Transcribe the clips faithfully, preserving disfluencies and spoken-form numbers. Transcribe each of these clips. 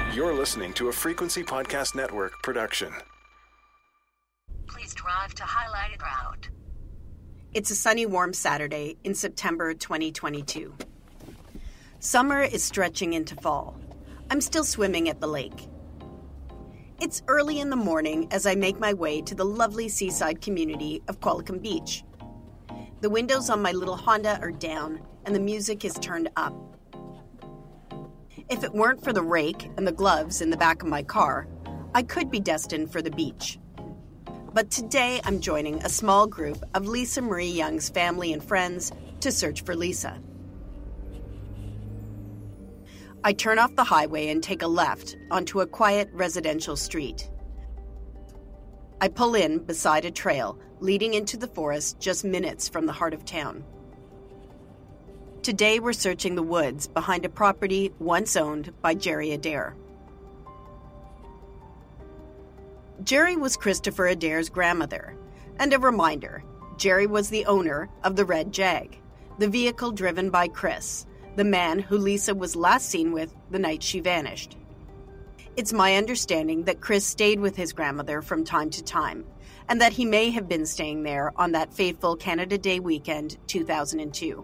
You're listening to a Frequency Podcast Network production. Please drive to highlighted route. It's a sunny, warm Saturday in September twenty twenty-two. Summer is stretching into fall. I'm still swimming at the lake. It's early in the morning as I make my way to the lovely seaside community of Qualicum Beach. The windows on my little Honda are down and the music is turned up. If it weren't for the rake and the gloves in the back of my car, I could be destined for the beach. But today I'm joining a small group of Lisa Marie Young's family and friends to search for Lisa. I turn off the highway and take a left onto a quiet residential street. I pull in beside a trail leading into the forest just minutes from the heart of town. Today we're searching the woods behind a property once owned by Jerry Adair. Jerry was Christopher Adair's grandmother, and a reminder, Jerry was the owner of the Red Jag, the vehicle driven by Chris, the man who Lisa was last seen with the night she vanished. It's my understanding that Chris stayed with his grandmother from time to time, and that he may have been staying there on that fateful Canada Day weekend two thousand two.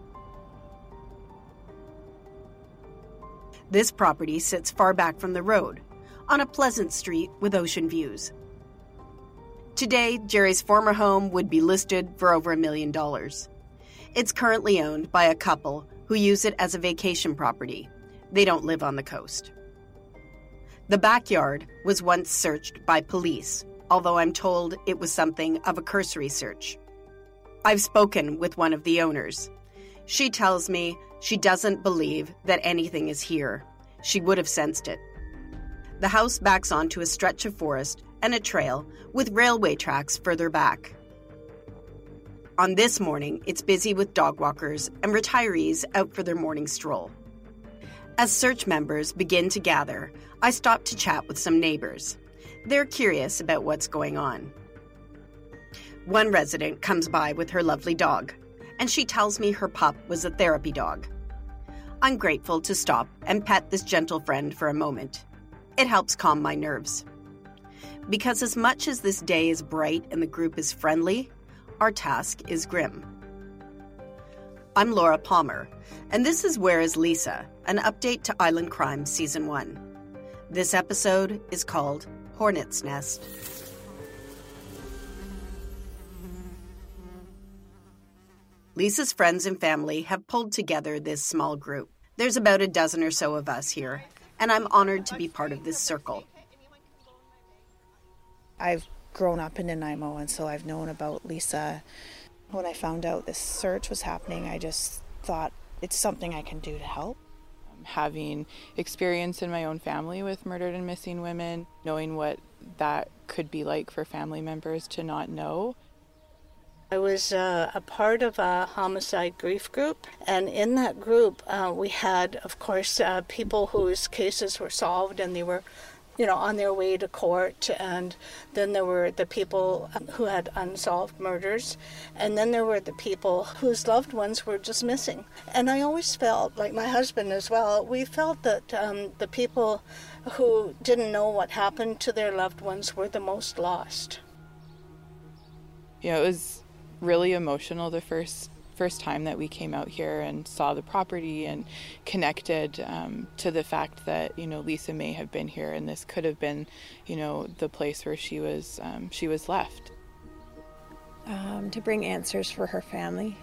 This property sits far back from the road, on a pleasant street with ocean views. Today, Jerry's former home would be listed for over a million dollars. It's currently owned by a couple who use it as a vacation property. They don't live on the coast. The backyard was once searched by police, although I'm told it was something of a cursory search. I've spoken with one of the owners. She tells me she doesn't believe that anything is here. She would have sensed it. The house backs onto a stretch of forest and a trail with railway tracks further back. On this morning, it's busy with dog walkers and retirees out for their morning stroll. As search members begin to gather, I stop to chat with some neighbors. They're curious about what's going on. One resident comes by with her lovely dog, and she tells me her pup was a therapy dog. I'm grateful to stop and pet this gentle friend for a moment. It helps calm my nerves. Because as much as this day is bright and the group is friendly, our task is grim. I'm Laura Palmer, and this is Where is Lisa, an update to Island Crime Season one. This episode is called Hornet's Nest. Lisa's friends and family have pulled together this small group. There's about a dozen or so of us here, and I'm honored to be part of this circle. I've grown up in Nanaimo, and so I've known about Lisa. When I found out this search was happening, I just thought it's something I can do to help. Having experience in my own family with murdered and missing women, knowing what that could be like for family members to not know. I was uh, a part of a homicide grief group, and in that group uh, we had, of course, uh, people whose cases were solved and they were, you know, on their way to court, and then there were the people who had unsolved murders, and then there were the people whose loved ones were just missing. And I always felt, like my husband as well, we felt that um, the people who didn't know what happened to their loved ones were the most lost. You know, it was really emotional the first first time that we came out here and saw the property and connected um, to the fact that, you know, Lisa may have been here and this could have been, you know, the place where she was um, she was left. Um, to bring answers for her family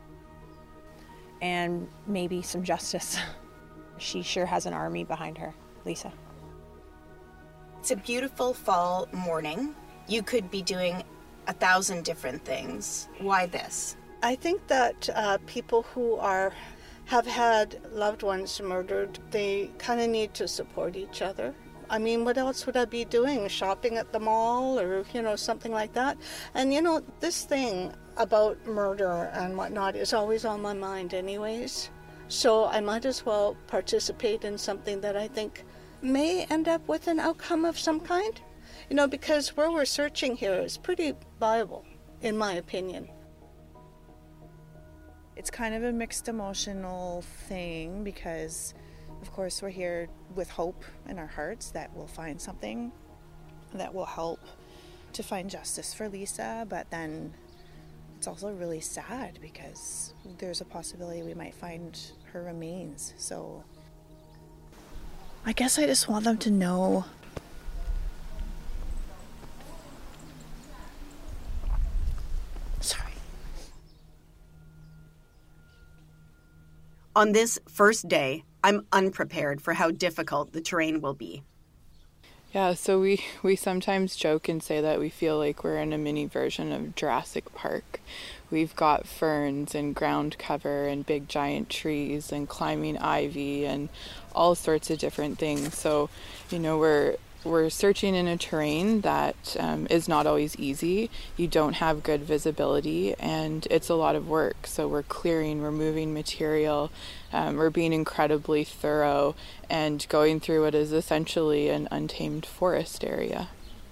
and maybe some justice. She sure has an army behind her, Lisa. It's a beautiful fall morning. You could be doing a thousand different things. Why this? I think that uh, people who are have had loved ones murdered, they kind of need to support each other. I mean, what else would I be doing? Shopping at the mall or, you know, something like that? And, you know, this thing about murder and whatnot is always on my mind anyways. So I might as well participate in something that I think may end up with an outcome of some kind. You know, because where we're searching here is pretty viable, in my opinion. It's kind of a mixed emotional thing because Of course, we're here with hope in our hearts that we'll find something that will help to find justice for Lisa, but then it's also really sad because there's a possibility we might find her remains. So I guess I just want them to know sorry. On this first day, I'm unprepared for how difficult the terrain will be. Yeah, so we, we sometimes joke and say that we feel like we're in a mini version of Jurassic Park. We've got ferns and ground cover and big giant trees and climbing ivy and all sorts of different things. So, you know, we're we're searching in a terrain that um, is not always easy. You don't have good visibility and it's a lot of work. So we're clearing, we're moving material, um, we're being incredibly thorough and going through what is essentially an untamed forest area.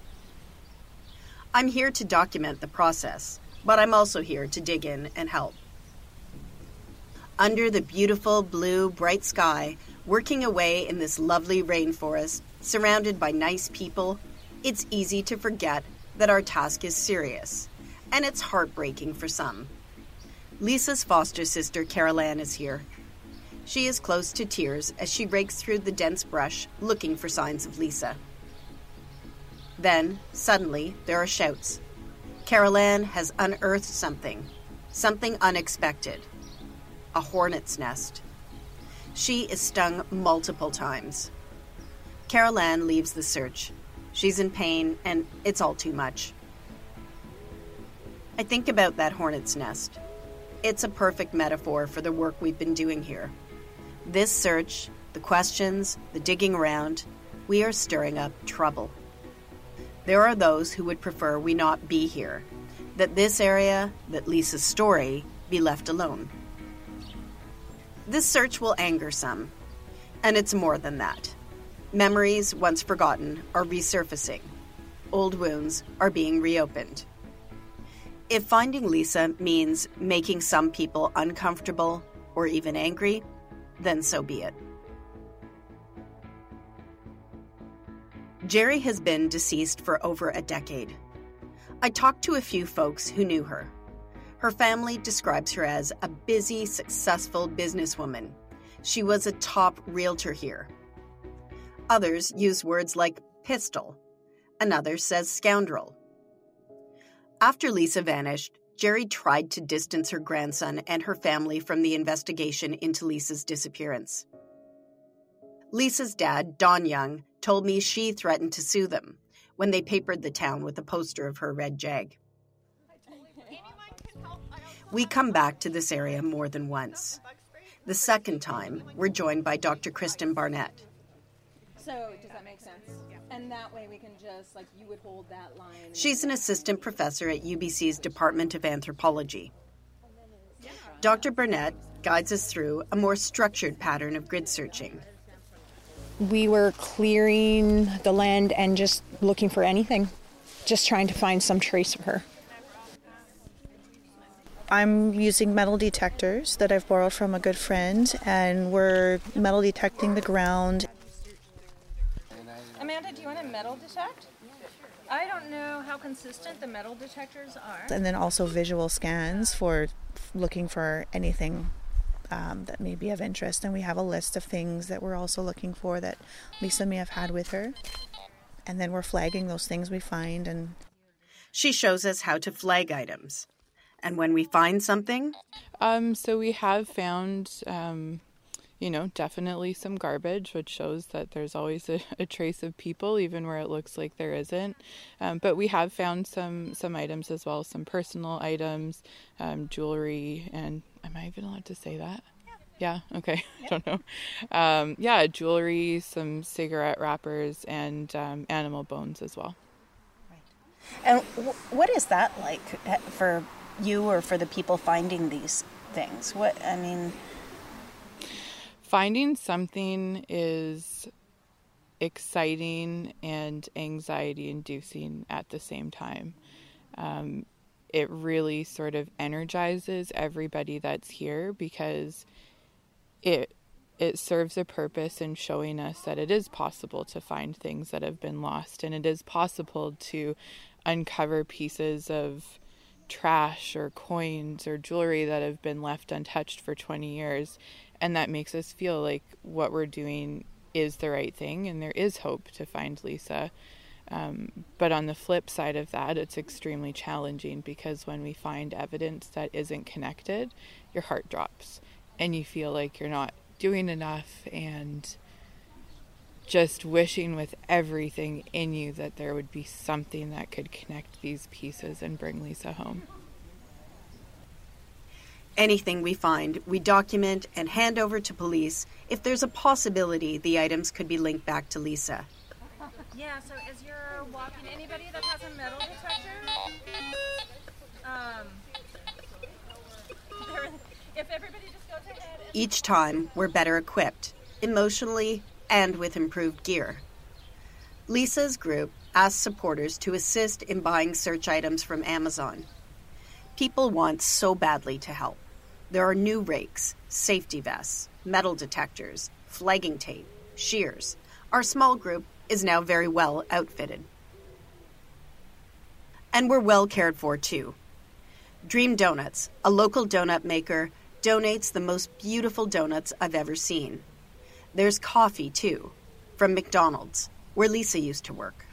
I'm here to document the process, but I'm also here to dig in and help. Under the beautiful blue, bright sky, working away in this lovely rainforest, surrounded by nice people, it's easy to forget that our task is serious, and it's heartbreaking for some. Lisa's foster sister, Carol Ann, is here. She is close to tears as she rakes through the dense brush, looking for signs of Lisa. Then, suddenly, there are shouts. Carol Ann has unearthed something, something unexpected. A hornet's nest. She is stung multiple times. Carol Ann leaves the search. She's in pain, and it's all too much. I think about that hornet's nest. It's a perfect metaphor for the work we've been doing here. This search, the questions, the digging around, we are stirring up trouble. There are those who would prefer we not be here, that this area, that Lisa's story, be left alone. This search will anger some, and it's more than that. Memories, once forgotten, are resurfacing. Old wounds are being reopened. If finding Lisa means making some people uncomfortable or even angry, then so be it. Jerry has been deceased for over a decade. I talked to a few folks who knew her. Her family describes her as a busy, successful businesswoman. She was a top realtor here. Others use words like pistol. Another says scoundrel. After Lisa vanished, Jerry tried to distance her grandson and her family from the investigation into Lisa's disappearance. Lisa's dad, Don Young, told me she threatened to sue them when they papered the town with a poster of her red Jag. We come back to this area more than once. The second time, we're joined by Doctor Kristen Barnett. So, does that make sense? And that way we can just, like, you would hold that line. She's an assistant professor at U B C's Department of Anthropology. Doctor Barnett guides us through a more structured pattern of grid searching. We were clearing the land and just looking for anything, just trying to find some trace of her. I'm using metal detectors that I've borrowed from a good friend, and we're metal detecting the ground. Amanda, do you want to metal detect? I don't know how consistent the metal detectors are. And then also visual scans for looking for anything um, that may be of interest. And we have a list of things that we're also looking for that Lisa may have had with her. And then we're flagging those things we find. And she shows us how to flag items. And when we find something? Um, so we have found, um, you know, definitely some garbage, which shows that there's always a, a trace of people, even where it looks like there isn't. Um, but we have found some, some items as well, some personal items, um, jewelry, and am I even allowed to say that? Yeah, okay, I don't know. Um, yeah, jewelry, some cigarette wrappers, and um, animal bones as well. And w- what is that like for you or for the people finding these things? What, I mean... Finding something is exciting and anxiety-inducing at the same time. Um, it really sort of energizes everybody that's here because it it serves a purpose in showing us that it is possible to find things that have been lost, and it is possible to uncover pieces of trash or coins or jewelry that have been left untouched for twenty years. And that makes us feel like what we're doing is the right thing and there is hope to find Lisa. Um, but on the flip side of that, it's extremely challenging because when we find evidence that isn't connected, your heart drops and you feel like you're not doing enough, and just wishing with everything in you that there would be something that could connect these pieces and bring Lisa home. Anything we find, we document and hand over to police if there's a possibility the items could be linked back to Lisa. Yeah, so as you're walking, anybody that has a metal detector, um, if everybody just goes ahead and... Each time, we're better equipped, emotionally and with improved gear. Lisa's group asks supporters to assist in buying search items from Amazon. People want so badly to help. There are new rakes, safety vests, metal detectors, flagging tape, shears. Our small group is now very well outfitted. And we're well cared for, too. Dream Donuts, a local donut maker, donates the most beautiful donuts I've ever seen. There's coffee, too, from McDonald's, where Lisa used to work.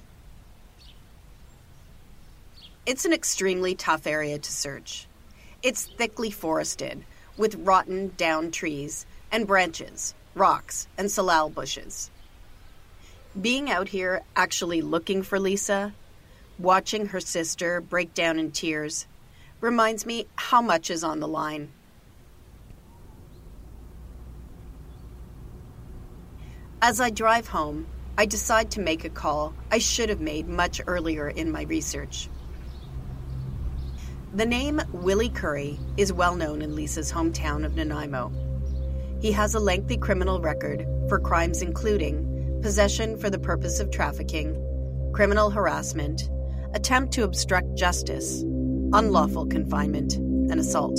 It's an extremely tough area to search. It's thickly forested, with rotten down trees and branches, rocks, and salal bushes. Being out here actually looking for Lisa, watching her sister break down in tears, reminds me how much is on the line. As I drive home, I decide to make a call I should have made much earlier in my research. The name Willie Curry is well known in Lisa's hometown of Nanaimo. He has a lengthy criminal record for crimes including possession for the purpose of trafficking, criminal harassment, attempt to obstruct justice, unlawful confinement, and assault.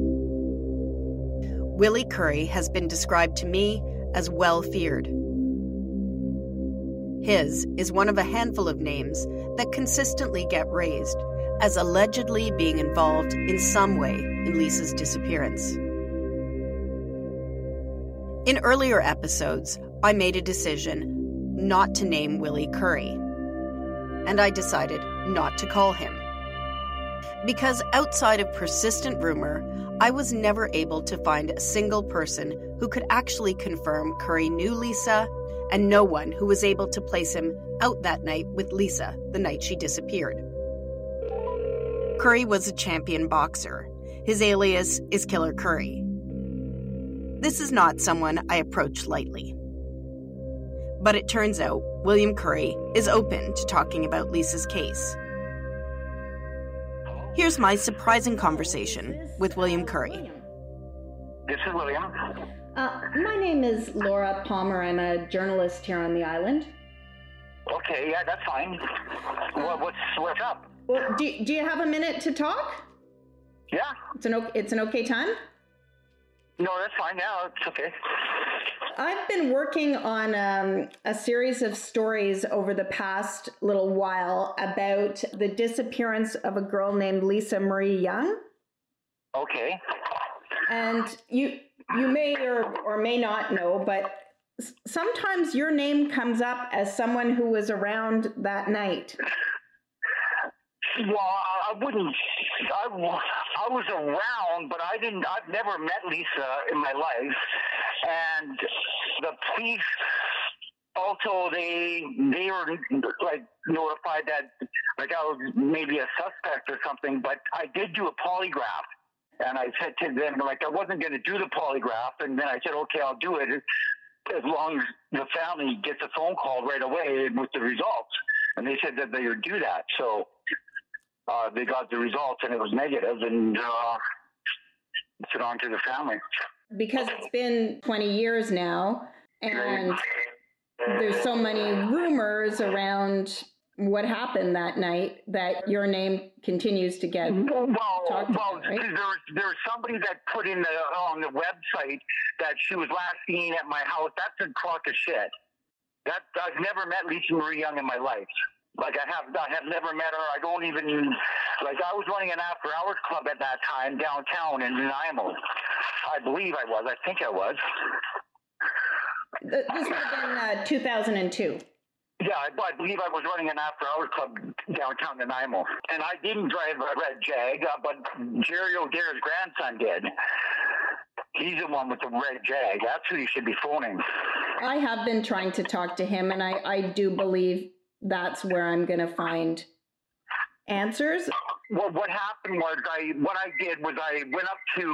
Willie Curry has been described to me as well-feared. His is one of a handful of names that consistently get raised as allegedly being involved in some way in Lisa's disappearance. In earlier episodes, I made a decision not to name Willie Curry, and I decided not to call him. Because outside of persistent rumor, I was never able to find a single person who could actually confirm Curry knew Lisa, and no one who was able to place him out that night with Lisa the night she disappeared. Curry was a champion boxer. His alias is Killer Curry. This is not someone I approach lightly. But it turns out William Curry is open to talking about Lisa's case. Here's my surprising conversation with William Curry. This is William. Uh, my name is Laura Palmer. I'm a journalist here on the island. Okay, yeah, that's fine. What, what's what's up? Well, do, do you have a minute to talk? Yeah. It's an it's an okay time? No, that's fine. Yeah, it's okay. I've been working on um, a series of stories over the past little while about the disappearance of a girl named Lisa Marie Young. Okay. And you you may or, or may not know, but sometimes your name comes up as someone who was around that night. Well, I wouldn't. I, I was around, but I didn't. I've never met Lisa in my life, and the police also they they were like notified that like I was maybe a suspect or something. But I did do a polygraph, and I said to them like I wasn't going to do the polygraph, and then I said okay, I'll do it as long as the family gets a phone call right away with the results, and they said that they would do that. So. Uh, they got the results and it was negative, and uh, it's it on to the family. Because it's been twenty years now, and there's so many rumors around what happened that night that your name continues to get well, talked well, about, right? there was there was somebody that put in the on the website that she was last seen at my house. That's a crock of shit. That I've never met Lisa Marie Young in my life. Like I have, I have never met her. I don't even like. I was running an after hours club at that time downtown in Nanaimo. I believe I was. I think I was. This would have been uh, two thousand two. Yeah, I, I believe I was running an after-hours club downtown Nanaimo. And I didn't drive a red Jag, uh, but Jerry O'Dare's grandson did. He's the one with the red Jag. That's who you should be phoning. I have been trying to talk to him, and I, I do believe that's where I'm going to find answers. Well, what happened was I, what I did was I went up to,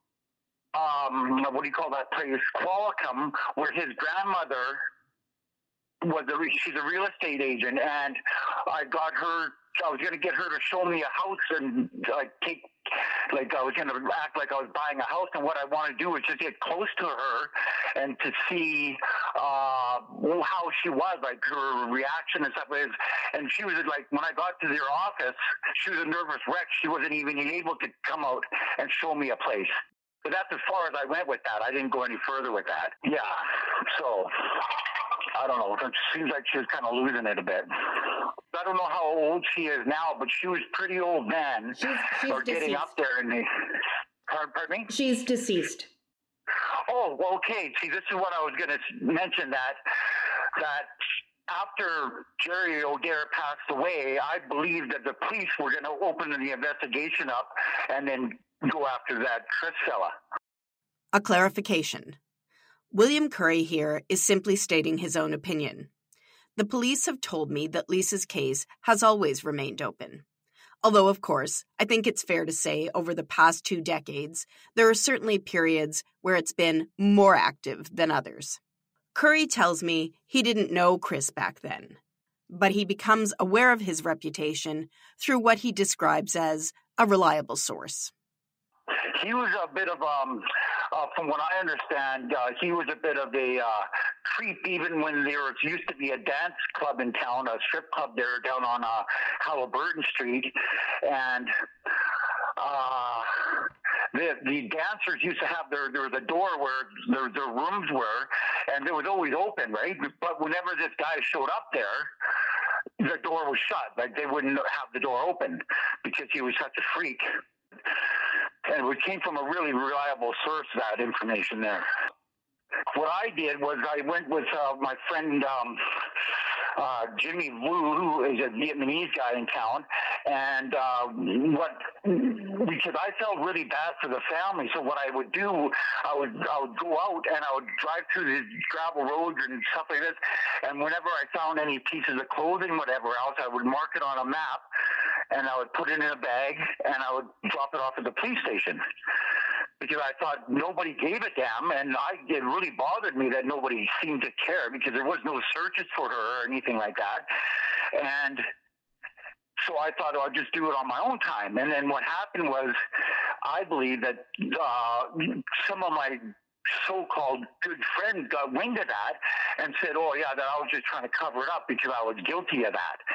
um, what do you call that place, Qualicum, where his grandmother was a, she's a real estate agent, and I got her, I was going to get her to show me a house and like take, like I was going to act like I was buying a house, and what I want to do is just get close to her and to see uh, how she was, like her reaction and stuff. And she was like, when I got to their office, she was a nervous wreck. She wasn't even able to come out and show me a place. But that's as far as I went with that. I didn't go any further with that. Yeah, so I don't know. It seems like she was kind of losing it a bit. I don't know how old she is now, but she was pretty old then. She's, she's or getting deceased. up there in the... Pardon me? She's deceased. Oh, okay. See, this is what I was going to mention, that that after Jerry O'Dare passed away, I believe that the police were going to open the investigation up and then go after that Chris fella. A clarification. William Curry here is simply stating his own opinion. The police have told me that Lisa's case has always remained open. Although, of course, I think it's fair to say over the past two decades, there are certainly periods where it's been more active than others. Curry tells me he didn't know Chris back then, but he becomes aware of his reputation through what he describes as a reliable source. He was a bit of, um, uh, from what I understand, uh, he was a bit of a uh, creep even when there was, used to be a dance club in town, a strip club there down on uh, Halliburton Street. And uh, the the dancers used to have their, there was a door where their, their rooms were, and it was always open, right? But whenever this guy showed up there, the door was shut. Like they wouldn't have the door open because he was such a freak. And it came from a really reliable source, that information there. What I did was I went with uh, my friend um, uh, Jimmy Wu, who is a Vietnamese guy in town, and uh, what because I felt really bad for the family. So what I would do, I would I would go out and I would drive through the gravel roads and stuff like this. And whenever I found any pieces of clothing, whatever else, I would mark it on a map. And I would put it in a bag, and I would drop it off at the police station because I thought nobody gave a damn, and I, it really bothered me that nobody seemed to care because there was no searches for her or anything like that. And so I thought, oh, I'll just do it on my own time. And then what happened was, I believe that uh, some of my so-called good friends got wind of that and said, oh, yeah, that I was just trying to cover it up because I was guilty of that.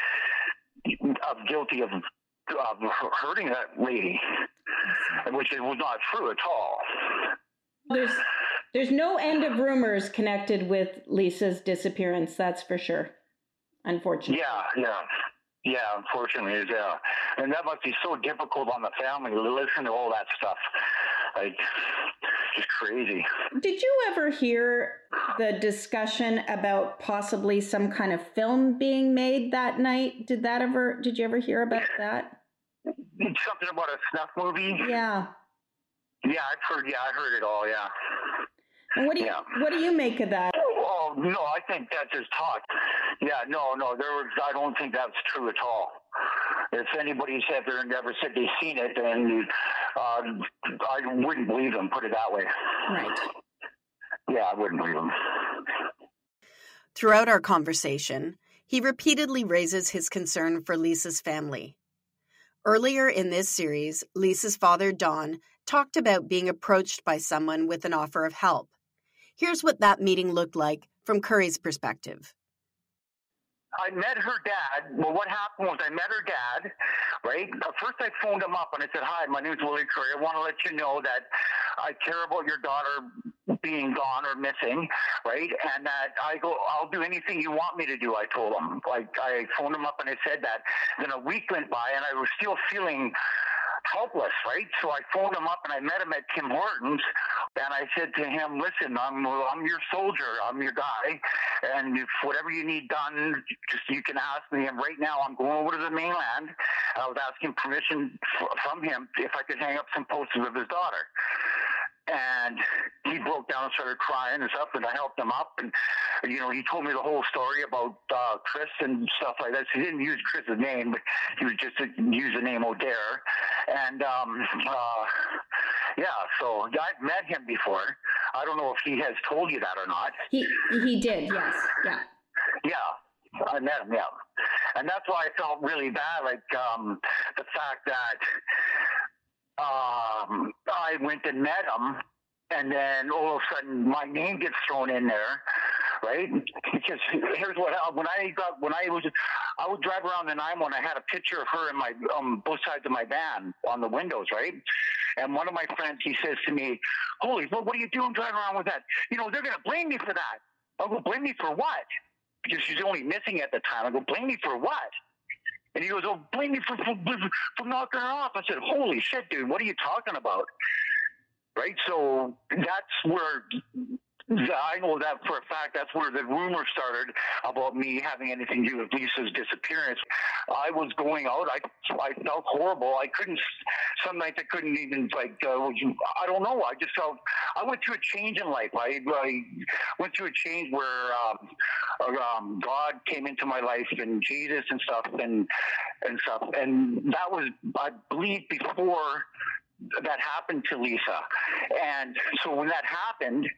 I'm guilty of, of hurting that lady, which was not true at all. There's there's no end of rumors connected with Lisa's disappearance, that's for sure, unfortunately. Yeah, yeah. Yeah, unfortunately, yeah. And that must be so difficult on the family to listen to all that stuff. Like, just crazy. Did you ever hear the discussion about possibly some kind of film being made that night? Did that ever, did you ever hear about that? Something about a snuff movie? Yeah. Yeah, I've heard, yeah, I heard it all, yeah. And what do you, yeah. what do you make of that? Oh, no, I think that's just talk. Yeah, no, no, there was, I don't think that's true at all. If anybody said there and never said they've seen it, then uh, I wouldn't believe them, put it that way. Right. Yeah, I wouldn't believe them. Throughout our conversation, he repeatedly raises his concern for Lisa's family. Earlier in this series, Lisa's father, Don, talked about being approached by someone with an offer of help. Here's what that meeting looked like from Curry's perspective. I met her dad. Well, what happened was I met her dad, right? First, I phoned him up and I said, "Hi, my name is Willie Curry. I want to let you know that I care about your daughter being gone or missing, right? And that I go, I'll do anything you want me to do." I told him. Like, I phoned him up and I said that. Then a week went by and I was still feeling helpless, right? So I phoned him up and I met him at Tim Hortons, and I said to him, "Listen, I'm I'm your soldier, I'm your guy, and if whatever you need done, just you can ask me. And right now, I'm going over to the mainland. And I was asking permission f- from him if I could hang up some posters of his daughter." And he broke down and started crying and stuff, and I helped him up. And, you know, he told me the whole story about uh, Chris and stuff like that. So he didn't use Chris's name, but he was just use the name O'Dare. And, um, uh, yeah, so I've met him before. I don't know if he has told you that or not. He he did, yes, yeah. Yeah, I met him, yeah. And that's why I felt really bad, like um, the fact that Um, I went and met him, and then all of a sudden my name gets thrown in there, right? Because here's what when I got when I was I would drive around the nine one. I had a picture of her in my um both sides of my van on the windows, right? And one of my friends, he says to me, "Holy, what, what are you doing driving around with that? You know, they're gonna blame me for that." I go, "Blame me for what?" Because she's only missing at the time. I go, "Blame me for what?" And he goes, "Oh, blame me for, for, for knocking her off." I said, "Holy shit, dude, what are you talking about?" Right? So that's where I know that for a fact. That's where the rumor started about me having anything to do with Lisa's disappearance. I was going out. I I felt horrible. I couldn't. Some nights I couldn't even like. Uh, I don't know. I just felt. I went through a change in life. I, I went through a change where um, um, God came into my life and Jesus and stuff and and stuff. And that was, I believe, before that happened to Lisa. And so when that happened,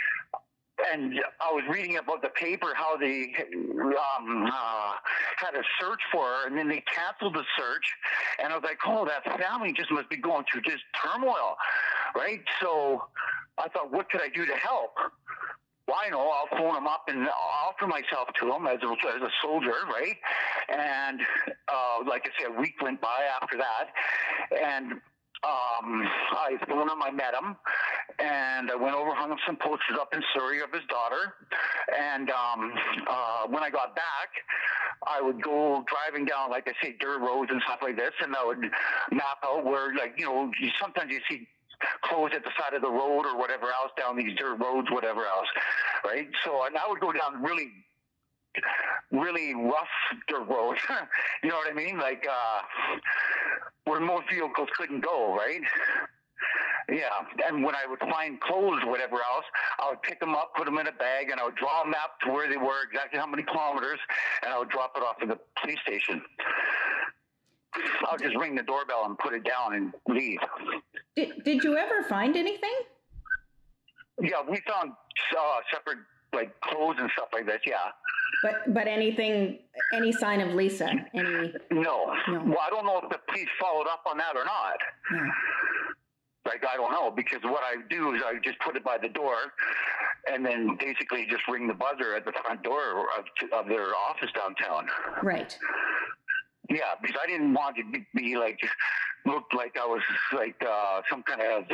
and I was reading about the paper how they um, uh, had a search for her, and then they canceled the search. And I was like, "Oh, that family just must be going through just turmoil," right? So I thought, what could I do to help? Well, I know I'll phone them up and offer myself to them as a, as a soldier, right? And uh, like I said, a week went by after that, and Um, I phoned him, I met him, and I went over, hung up some posters up in Surrey of his daughter. And um, uh, when I got back, I would go driving down, like I say, dirt roads and stuff like this, and I would map out where, like, you know, you, sometimes you see clothes at the side of the road or whatever else down these dirt roads, whatever else, right? So, and I would go down really really rough dirt roads, you know what I mean? Like, uh, where most vehicles couldn't go, right? Yeah, and when I would find clothes or whatever else, I would pick them up, put them in a bag, and I would draw a map to where they were, exactly how many kilometers, and I would drop it off at the police station. I'll just ring the doorbell and put it down and leave. Did, did you ever find anything? Yeah, we found uh, separate, like, clothes and stuff like that, yeah. But but anything, any sign of Lisa? Any? No. no. Well, I don't know if the police followed up on that or not. Yeah. Like, I don't know, because what I do is I just put it by the door and then basically just ring the buzzer at the front door of, of their office downtown. Right. Yeah, because I didn't want to be, be like, looked like I was like uh, some kind of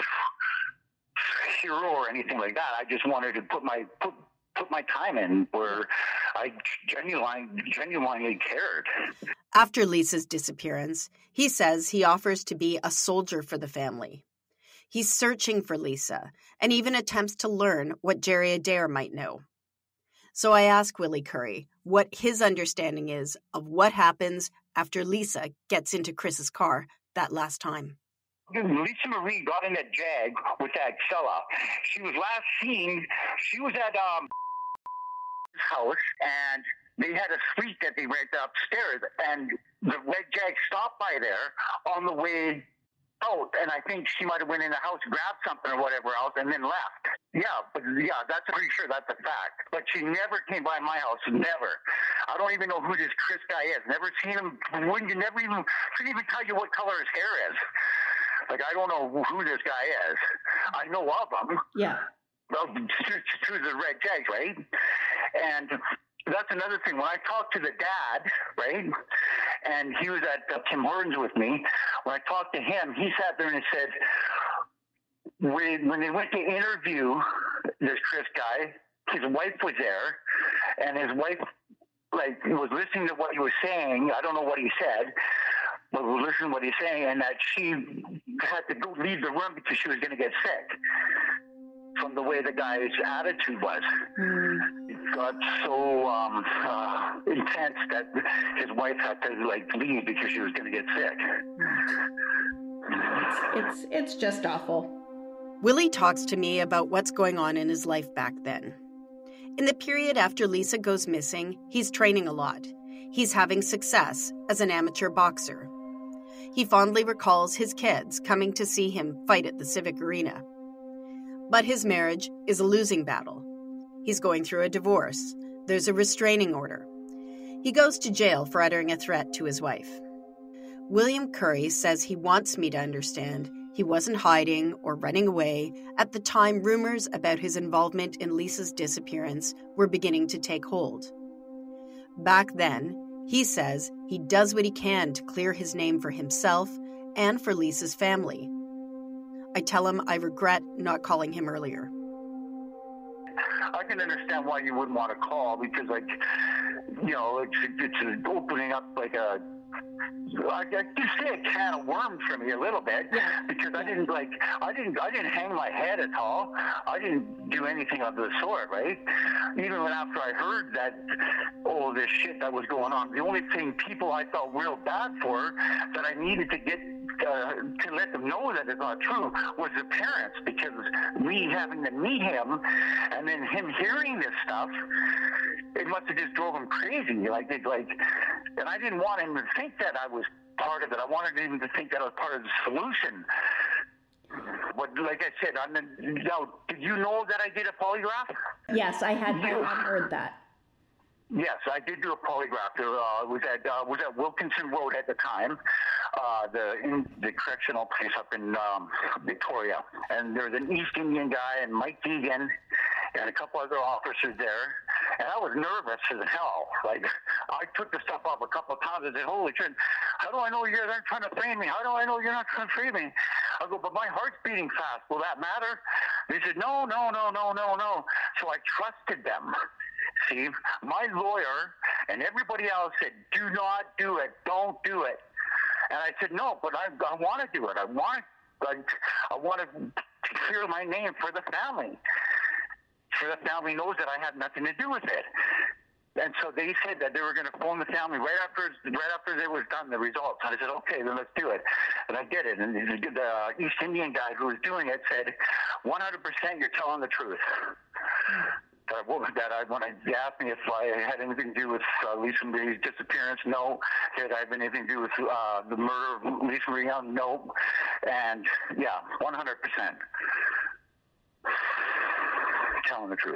hero or anything like that. I just wanted to put my, put, put my time in where I genuinely, genuinely cared. After Lisa's disappearance, he says he offers to be a soldier for the family. He's searching for Lisa and even attempts to learn what Jerry Adair might know. So I ask Willie Curry what his understanding is of what happens after Lisa gets into Chris's car that last time. Lisa Marie got in that Jag with that fella. She was last seen, she was at um house, and they had a suite that they rented upstairs, and the red Jag stopped by there on the way out, and I think she might have went in the house, grabbed something or whatever else, and then left. Yeah, but yeah, that's pretty sure that's a fact. But she never came by my house, never. I don't even know who this Chris guy is. Never seen him. Wouldn't you never even couldn't even tell you what color his hair is. Like, I don't know who this guy is. I know of him. Yeah. Well, through the red Jag, right? And that's another thing. When I talked to the dad, right, and he was at uh, Tim Hortons with me, when I talked to him, he sat there and he said, when, when they went to interview this Chris guy, his wife was there, and his wife, like, was listening to what he was saying. I don't know what he said, but was listening to what he's saying, and that she had to go leave the room because she was going to get sick from the way the guy's attitude was. Mm. It got so um, uh, intense that his wife had to, like, leave because she was going to get sick. It's, it's, it's just awful. Willie talks to me about what's going on in his life back then. In the period after Lisa goes missing, he's training a lot. He's having success as an amateur boxer. He fondly recalls his kids coming to see him fight at the Civic Arena. But his marriage is a losing battle. He's going through a divorce. There's a restraining order. He goes to jail for uttering a threat to his wife. William Curry says he wants me to understand he wasn't hiding or running away at the time rumors about his involvement in Lisa's disappearance were beginning to take hold. Back then, he says he does what he can to clear his name for himself and for Lisa's family. I tell him I regret not calling him earlier. I can understand why you wouldn't want to call because, like, you know, it's, it's opening up like a, I, I just say a can of worms for me a little bit because I didn't like, I didn't, I didn't hang my head at all. I didn't do anything of the sort, right? Even when after I heard that, all this shit that was going on, the only thing people I felt real bad for that I needed to get uh, to let them know that it's not true was the parents, because me having to meet him and then him hearing this stuff, it must have just drove him crazy. Like, it, like, and I didn't want him to think that I was part of it. I wanted him to think that I was part of the solution. But like I said, I'm the, now, did you know that I did a polygraph? Yes, I had, I had heard that. Yes, I did do a polygraph. There uh, was at uh, was at Wilkinson Road at the time, uh, the in the correctional place up in um, Victoria, and there was an East Indian guy and Mike Deegan and a couple other officers there, and I was nervous as hell. Like, I took the stuff off a couple of times and said, "Holy shit! How do I know you're not trying to frame me? How do I know you're not trying to frame me?" I go, "But my heart's beating fast. Will that matter?" They said, "No, no, no, no, no, no." So I trusted them. See, my lawyer and everybody else said, "Do not do it. Don't do it." And I said, "No, but I, I want to do it. I want, I, I want to clear my name for the family. For the family knows that I had nothing to do with it." And so they said that they were going to phone the family right after right after it was done, the results. And I said, "Okay, then let's do it." And I did it. And the, the East Indian guy who was doing it said, one hundred percent you're telling the truth. That, that I, when I asked me if I had anything to do with uh, Lisa Marie's disappearance, no. Did I have anything to do with uh, the murder of Lisa Marie Young? No. And yeah, one hundred percent telling the truth.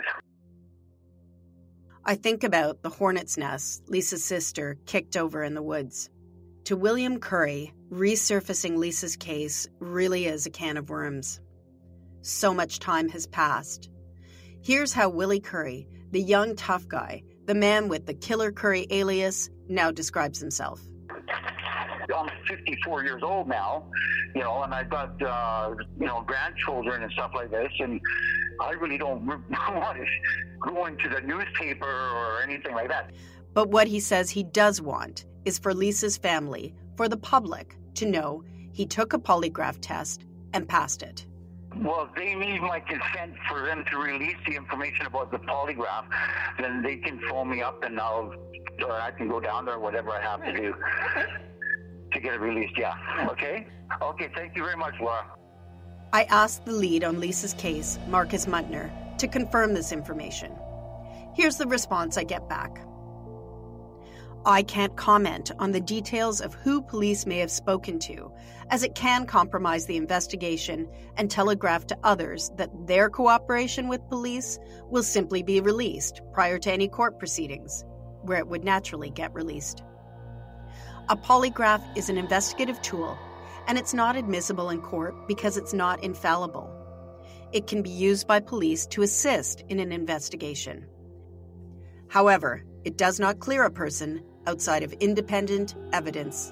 I think about the hornet's nest Lisa's sister kicked over in the woods. To William Curry, resurfacing Lisa's case really is a can of worms. So much time has passed. Here's how Willie Curry, the young tough guy, the man with the Killer Curry alias, now describes himself. I'm fifty-four years old now, you know, and I've got, uh, you know, grandchildren and stuff like this, and I really don't want to go into the newspaper or anything like that. But what he says he does want is for Lisa's family, for the public, to know he took a polygraph test and passed it. Well, if they need my consent for them to release the information about the polygraph, then they can phone me up and I'll, or I can go down there, whatever I have to do to get it released. Yeah. Okay? Okay, thank you very much, Laura. I asked the lead on Lisa's case, Marcus Muntner, to confirm this information. Here's the response I get back. I can't comment on the details of who police may have spoken to, as it can compromise the investigation and telegraph to others that their cooperation with police will simply be released prior to any court proceedings, where it would naturally get released. A polygraph is an investigative tool, and it's not admissible in court because it's not infallible. It can be used by police to assist in an investigation. However, it does not clear a person outside of independent evidence.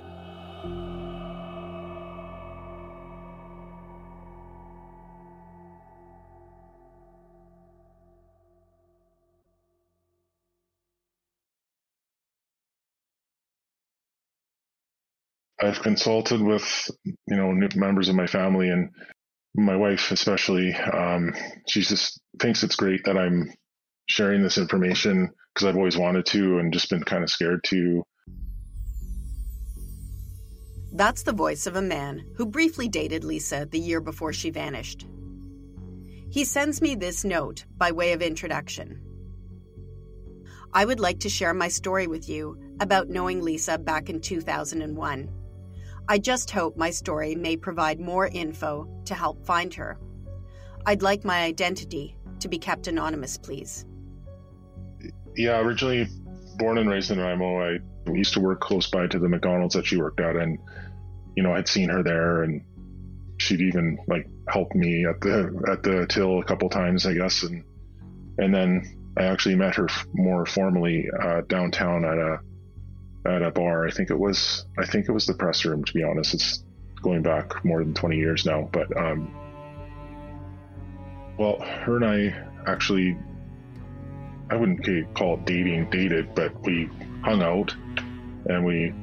I've consulted with, you know, new members of my family, and my wife especially. Um, she just thinks it's great that I'm sharing this information because I've always wanted to and just been kind of scared to. That's the voice of a man who briefly dated Lisa the year before she vanished. He sends me this note by way of introduction. I would like to share my story with you about knowing Lisa back in two thousand one. I just hope my story may provide more info to help find her. I'd like my identity to be kept anonymous, please. Yeah, originally born and raised in Nanaimo. I used to work close by to the McDonald's that she worked at, and, you know, I'd seen her there, and she'd even, like, helped me at the at the till a couple times, I guess, and and then I actually met her more formally uh, downtown at a at a bar. I think it was, I think it was the Press Room, to be honest. It's going back more than twenty years now. But, um, well, her and I actually, I wouldn't call it dating, dated, but we hung out, and we,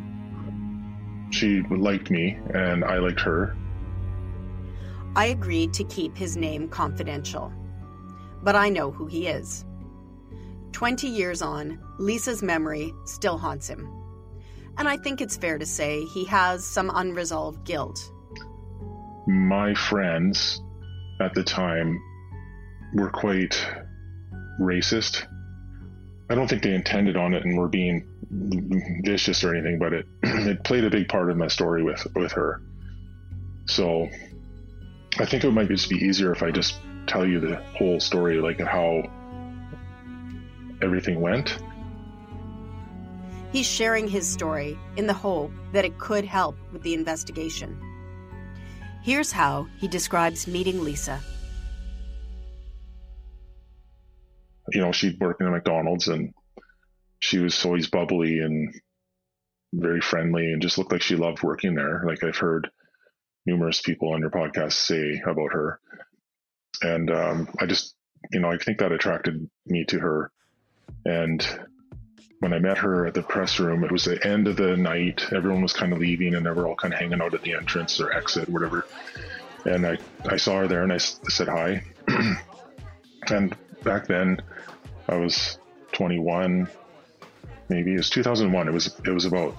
she liked me and I liked her. I agreed to keep his name confidential, but I know who he is. Twenty years on, Lisa's memory still haunts him. And I think it's fair to say he has some unresolved guilt. My friends at the time were quite racist. I don't think they intended on it and were being vicious or anything, but it it played a big part in my story with, with her. So I think it might just be easier if I just tell you the whole story, like how everything went. He's sharing his story in the hope that it could help with the investigation. Here's how he describes meeting Lisa. You know, she'd worked in a McDonald's, and she was always bubbly and very friendly and just looked like she loved working there. Like I've heard numerous people on your podcast say about her. And um, I just, you know, I think that attracted me to her. And when I met her at the Press Room, it was the end of the night. Everyone was kind of leaving, and they were all kind of hanging out at the entrance or exit, whatever. And I, I saw her there, and I said hi. And back then, I was twenty-one, maybe. It was two thousand one. It was it was about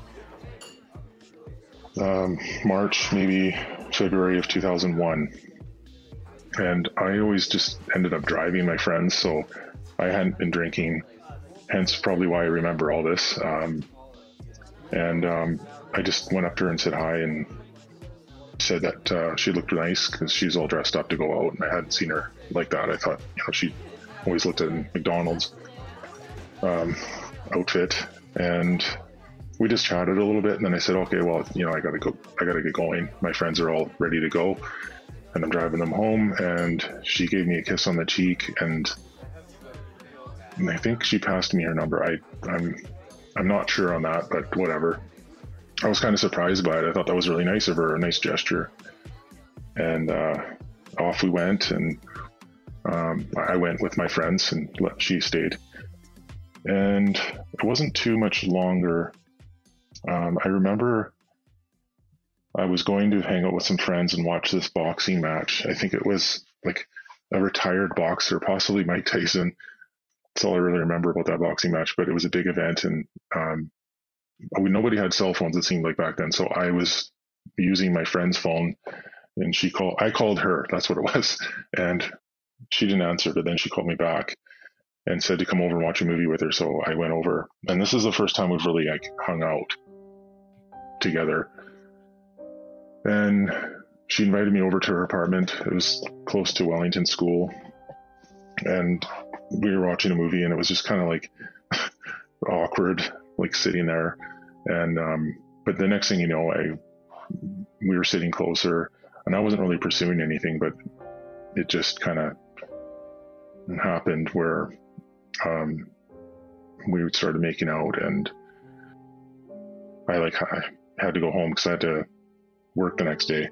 um, March, maybe February of two thousand one. And I always just ended up driving my friends, so I hadn't been drinking. Hence probably why I remember all this. Um, and um, I just went up to her and said hi and said that uh, she looked nice because she's all dressed up to go out, and I hadn't seen her like that. I thought, you know, she always looked at McDonald's um, outfit, and we just chatted a little bit. And then I said, okay, well, you know, I gotta go, I gotta get going. My friends are all ready to go, and I'm driving them home. And she gave me a kiss on the cheek, and And I think she passed me her number. I, I'm, I'm not sure on that, but whatever. I was kind of surprised by it. I thought that was really nice of her, a nice gesture. And uh, off we went, and um, I went with my friends, and she stayed. And it wasn't too much longer. Um, I remember I was going to hang out with some friends and watch this boxing match. I think it was like a retired boxer, possibly Mike Tyson. That's all I really remember about that boxing match, but it was a big event, and um, we, nobody had cell phones, it seemed like back then. So I was using my friend's phone, and she called, I called her, that's what it was. And she didn't answer, but then she called me back and said to come over and watch a movie with her. So I went over, and this is the first time we've really like hung out together. And she invited me over to her apartment. It was close to Wellington School. And we were watching a movie, and it was just kind of like awkward, like sitting there. And, um, but the next thing you know, I, we were sitting closer, and I wasn't really pursuing anything, but it just kind of happened where, um, we started making out, and I like I had to go home because I had to work the next day.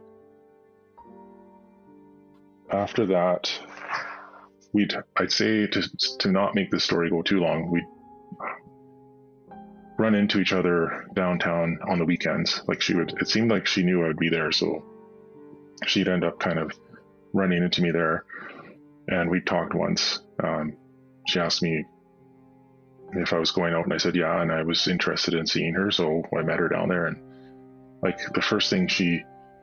After that, we'd I'd say to to not make this story go too long, we'd run into each other downtown on the weekends. Like she would, it seemed like she knew I would be there, so she'd end up kind of running into me there, and we talked once. Um, she asked me if I was going out, and I said yeah, and I was interested in seeing her, so I met her down there. And like the first thing she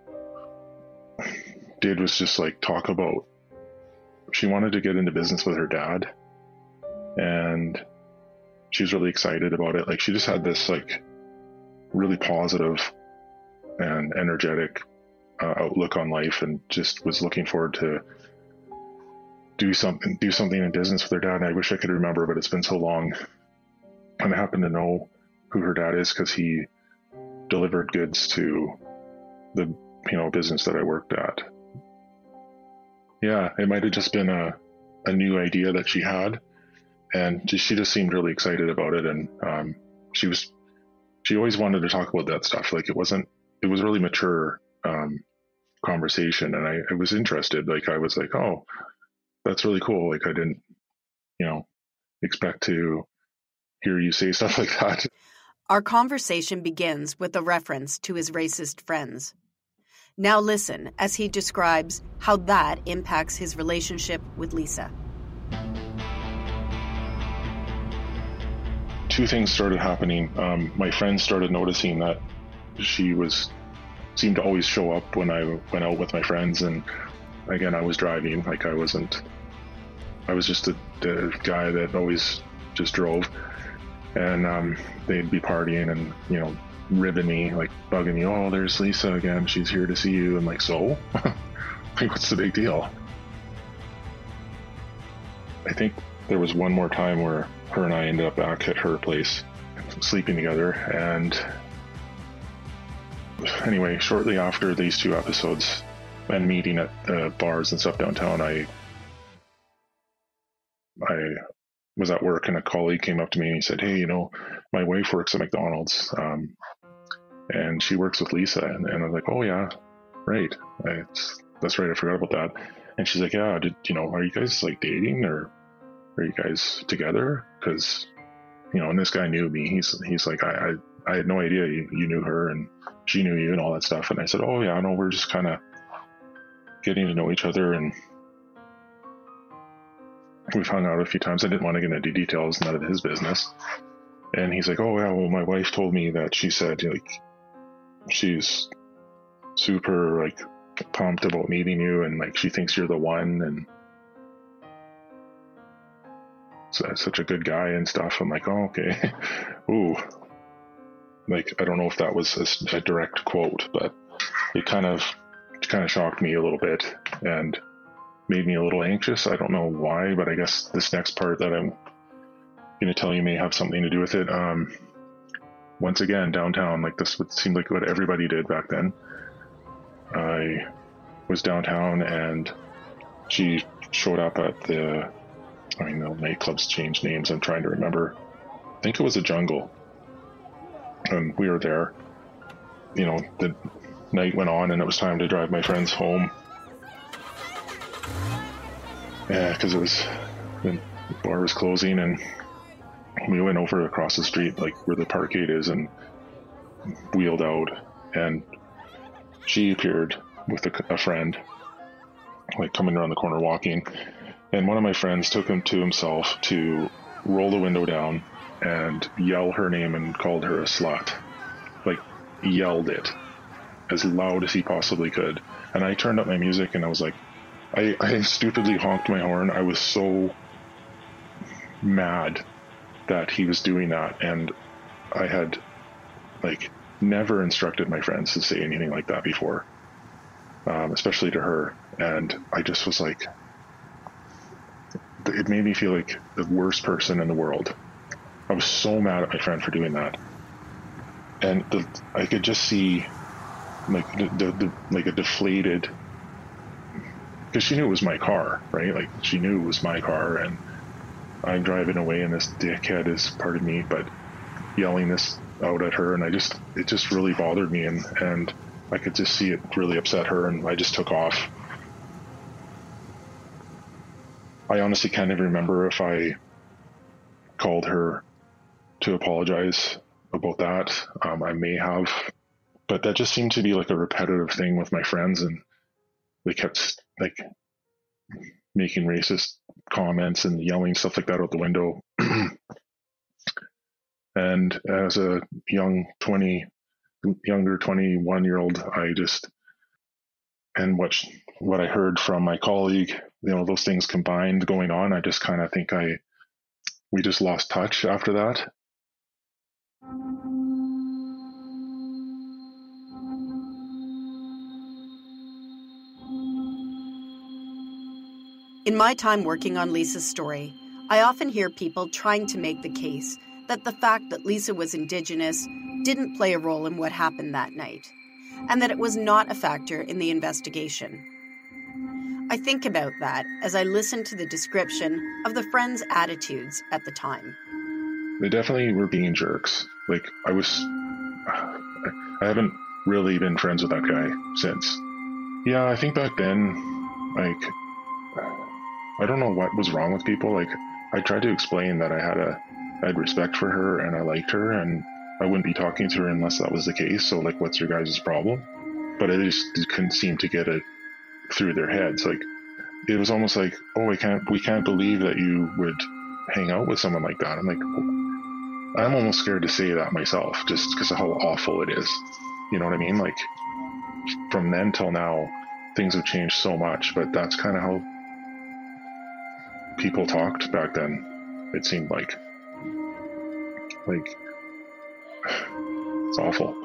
did was just like talk about, she wanted to get into business with her dad, and she was really excited about it. Like she just had this like really positive and energetic uh, outlook on life, and just was looking forward to do something, do something in business with her dad. And I wish I could remember, but it's been so long. And I happen to know who her dad is because he delivered goods to the, you know, business that I worked at. Yeah, it might have just been a, a new idea that she had, and just, she just seemed really excited about it. And um, she was, she always wanted to talk about that stuff. Like it wasn't, it was really mature um, conversation, and I, I was interested. Like I was like, oh, that's really cool. Like I didn't, you know, expect to hear you say stuff like that. Our conversation begins with a reference to his racist friends. Now listen as he describes how that impacts his relationship with Lisa. Two things started happening. Um, my friends started noticing that she was seemed to always show up when I went out with my friends, and again, I was driving. Like I wasn't. I was just the, the guy that always just drove, and um, they'd be partying and, you know, ribbing me, like bugging me. Oh, there's Lisa again. She's here to see you. I'm like, so? Like, what's the big deal? I think there was one more time where her and I ended up back at her place, sleeping together. And anyway, shortly after these two episodes and meeting at the bars and stuff downtown, I I was at work, and a colleague came up to me and he said, hey, you know, my wife works at McDonald's, um, and she works with Lisa. And, and I was like, oh yeah, right. I, that's right. I forgot about that. And she's like, yeah, did, you know, are you guys like dating, or are you guys together? Because, you know, and this guy knew me. He's, he's like, I, I, I had no idea you, you knew her and she knew you and all that stuff. And I said, oh yeah, no, we're just kind of getting to know each other, and we've hung out a few times. I didn't want to get into details, none of his business. And he's like, oh yeah, well, my wife told me that she said, like, she's super like pumped about meeting you, and like she thinks you're the one, and so, such a good guy and stuff. I'm like, oh, okay. Ooh. Like, I don't know if that was a, a direct quote, but it kind of it kind of shocked me a little bit and made me a little anxious. I don't know why, but I guess this next part that I'm going to tell you may have something to do with it. Um, once again, downtown, like this would seem like what everybody did back then. I was downtown, and she showed up at the, I mean, the nightclubs changed names. I'm trying to remember. I think it was a Jungle. And we were there. You know, the night went on, and it was time to drive my friends home. Yeah, because it was, the bar was closing, and we went over across the street, like where the parkade is, and wheeled out, and she appeared with a, a friend, like coming around the corner walking, and one of my friends took him to himself to roll the window down and yell her name and called her a slut. Like, yelled it as loud as he possibly could. And I turned up my music, and I was like, I, I stupidly honked my horn. I was so mad that he was doing that, and I had like never instructed my friends to say anything like that before, um, especially to her. And I just was like, it made me feel like the worst person in the world. I was so mad at my friend for doing that, and the, I could just see like the, the, the like a deflated, because she knew it was my car, right? Like she knew it was my car, and I'm driving away and this dickhead is part of me, but yelling this out at her, and I just, it just really bothered me, and, and I could just see it really upset her, and I just took off. I honestly can't even remember if I called her to apologize about that. Um, I may have, but that just seemed to be like a repetitive thing with my friends, and they kept like making racist comments and yelling stuff like that out the window. And as a young twenty, younger twenty-one year old, I just, and what what I heard from my colleague, you know, those things combined going on, I just kind of think I, we just lost touch after that. In my time working on Lisa's story, I often hear people trying to make the case that the fact that Lisa was Indigenous didn't play a role in what happened that night, and that it was not a factor in the investigation. I think about that as I listen to the description of the friends' attitudes at the time. They definitely were being jerks. Like, I was, I haven't really been friends with that guy since. Yeah, I think back then, like, I don't know what was wrong with people. Like, I tried to explain that I had a, I had respect for her and I liked her and I wouldn't be talking to her unless that was the case. So, like, what's your guys' problem? But I just couldn't seem to get it through their heads. Like, it was almost like, oh, I can't, we can't believe that you would hang out with someone like that. I'm like, oh, I'm almost scared to say that myself, just because of how awful it is. You know what I mean? Like, from then till now, things have changed so much, but that's kind of how people talked back then. It seemed like, like, it's awful.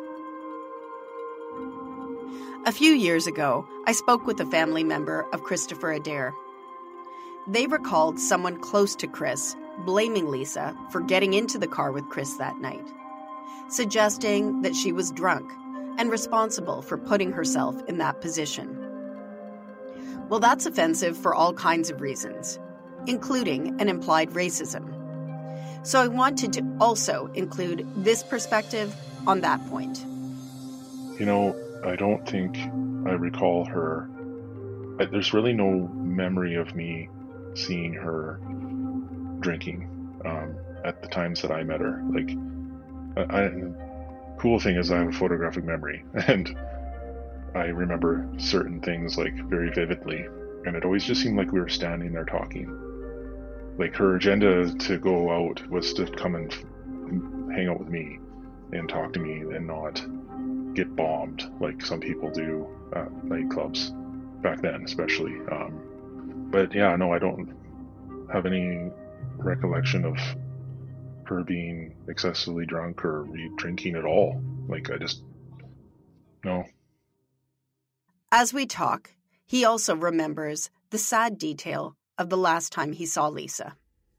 A few years ago, I spoke with a family member of Christopher Adair. They recalled someone close to Chris blaming Lisa for getting into the car with Chris that night, suggesting that she was drunk and responsible for putting herself in that position. Well, that's offensive for all kinds of reasons, including an implied racism. So I wanted to also include this perspective on that point. You know, I don't think I recall her. There's really no memory of me seeing her drinking um, at the times that I met her. Like, I, I, cool thing is I have a photographic memory, and I remember certain things like very vividly, and it always just seemed like we were standing there talking. Like, her agenda to go out was to come and hang out with me and talk to me and not get bombed like some people do at nightclubs back then, especially. Um, but yeah, no, I don't have any recollection of her being excessively drunk or drinking at all. Like, I just, no. As we talk, he also remembers the sad detail of the last time he saw Lisa.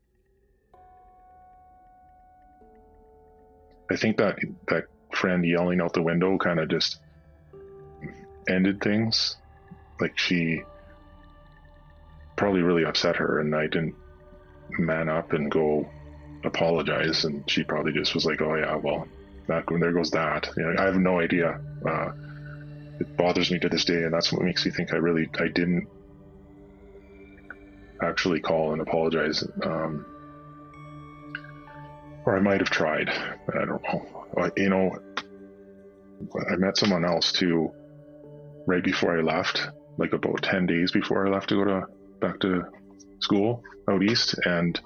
I think that that friend yelling out the window kind of just ended things. Like, she probably really upset her, and I didn't man up and go apologize, and she probably just was like, oh yeah, well, that, there goes that. You know, I have no idea. Uh, it bothers me to this day, and that's what makes me think I really, I didn't actually call and apologize. Um, or I might have tried. I don't know. You know, I met someone else too right before I left, like about ten days before I left to go to back to school out east, and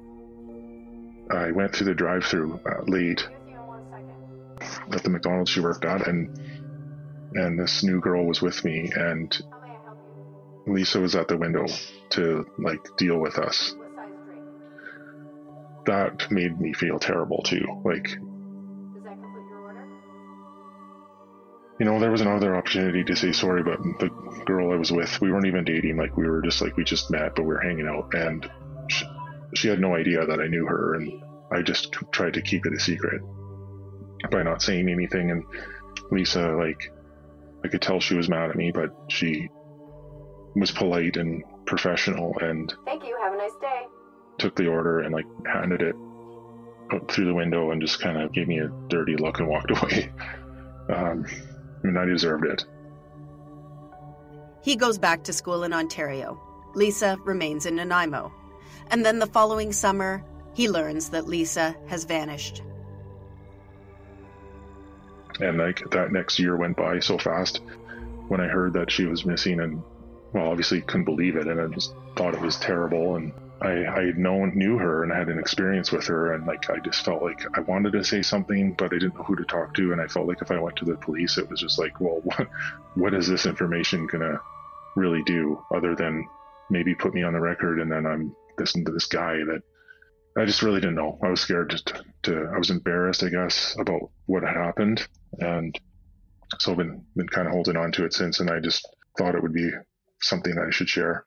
I went through the drive-through uh, late at the McDonald's she worked at, and and this new girl was with me, and Lisa was at the window to like deal with us. That made me feel terrible too. Like, you know, there was another opportunity to say sorry, but the girl I was with, we weren't even dating. Like, we were just like, we just met, but we were hanging out, and she, she had no idea that I knew her, and I just tried to keep it a secret by not saying anything. And Lisa, like, I could tell she was mad at me, but she was polite and professional, and thank you, have a nice day. took the order and like handed it through the window and just kind of gave me a dirty look and walked away. Um, I mean, I deserved it. He goes back to school in Ontario. Lisa remains in Nanaimo. And then the following summer, he learns that Lisa has vanished. And like that next year went by so fast when I heard that she was missing, and well, obviously couldn't believe it, and I just thought it was terrible. And I, I had known, knew her and I had an experience with her, and like I just felt like I wanted to say something, but I didn't know who to talk to, and I felt like if I went to the police, it was just like, well, what, what is this information gonna really do other than maybe put me on the record, and then I'm listening to this guy that I just really didn't know. I was scared to, to I was embarrassed, I guess, about what had happened, and so I've been, been kind of holding on to it since, and I just thought it would be something that I should share.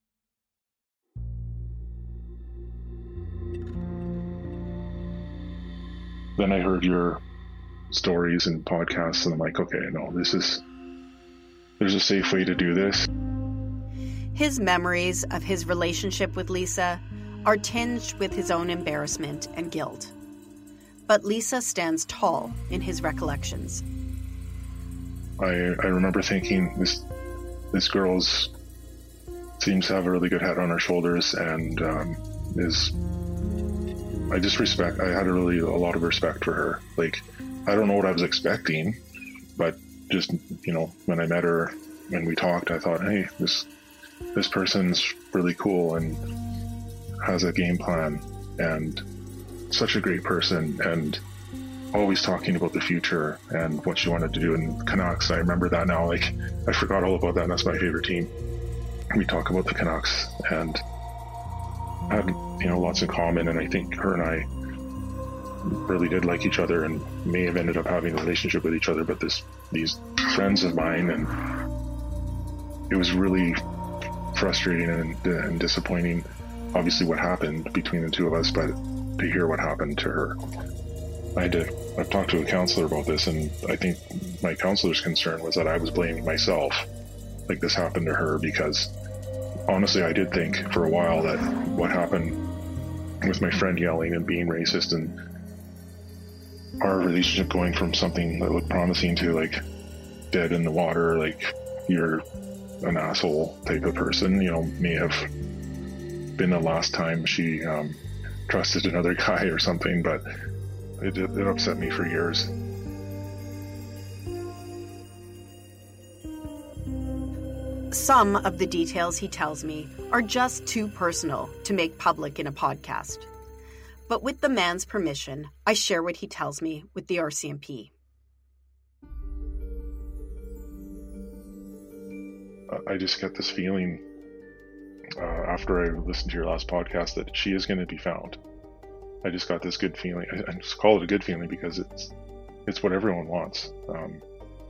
Then I heard your stories and podcasts, and I'm like, okay, no, this is, there's a safe way to do this. His memories of his relationship with Lisa are tinged with his own embarrassment and guilt. But Lisa stands tall in his recollections. I, I remember thinking, this this girl's seems to have a really good head on her shoulders, and um, is, I just respect, I had a really, a lot of respect for her. Like, I don't know what I was expecting, but just, you know, when I met her and we talked, I thought, hey, this this person's really cool and has a game plan and such a great person, and always talking about the future and what she wanted to do in Canucks. I remember that now, like I forgot all about that, and that's my favorite team. We talk about the Canucks and had, you know, lots in common, and I think her and I really did like each other and may have ended up having a relationship with each other, but this these friends of mine, and it was really frustrating and, and disappointing, obviously, what happened between the two of us, but to hear what happened to her. I had to, I've talked to a counselor about this, and I think my counselor's concern was that I was blaming myself, like this happened to her, because honestly, I did think for a while that what happened with my friend yelling and being racist and our relationship going from something that looked promising to like dead in the water, like you're an asshole type of person, you know, may have been the last time she um, trusted another guy or something, but it, it upset me for years. Some of the details he tells me are just too personal to make public in a podcast. But with the man's permission, I share what he tells me with the R C M P. I just get this feeling uh, after I listened to your last podcast that she is going to be found. I just got this good feeling. I, I just call it a good feeling because it's it's what everyone wants. Um,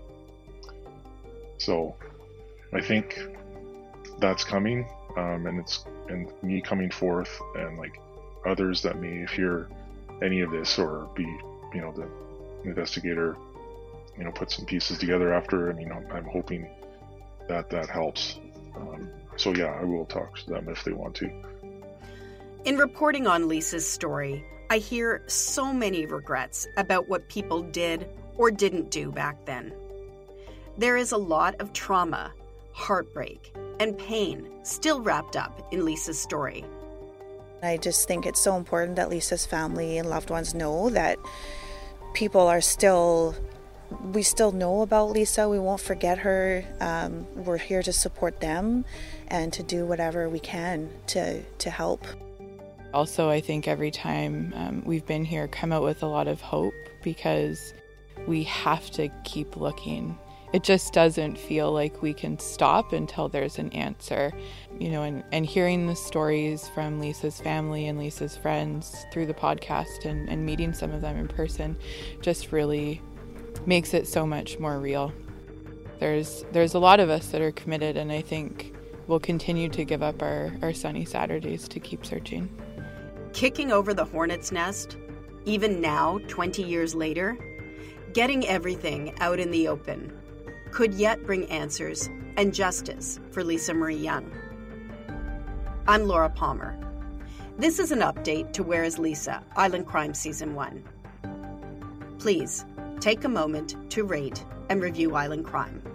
so I think that's coming, um, and it's and me coming forth, and like others that may hear any of this or be, you know, the investigator, you know, put some pieces together after. I mean, I'm, I'm hoping that that helps. Um, so yeah, I will talk to them if they want to. In reporting on Lisa's story, I hear so many regrets about what people did or didn't do back then. There is a lot of trauma, heartbreak, and pain still wrapped up in Lisa's story. I just think it's so important that Lisa's family and loved ones know that people are still, we still know about Lisa. We won't forget her. Um, we're here to support them and to do whatever we can to, to help. Also, I think every time um, we've been here, come out with a lot of hope, because we have to keep looking. It just doesn't feel like we can stop until there's an answer. You know, and, and hearing the stories from Lisa's family and Lisa's friends through the podcast and, and meeting some of them in person just really makes it so much more real. There's there's a lot of us that are committed, and I think we'll continue to give up our, our sunny Saturdays to keep searching. Kicking over the hornet's nest, even now, twenty years later, getting everything out in the open could yet bring answers and justice for Lisa Marie Young. I'm Laura Palmer, This is an update to Where is Lisa? Island Crime Season one. Please take a moment to rate and review Island Crime.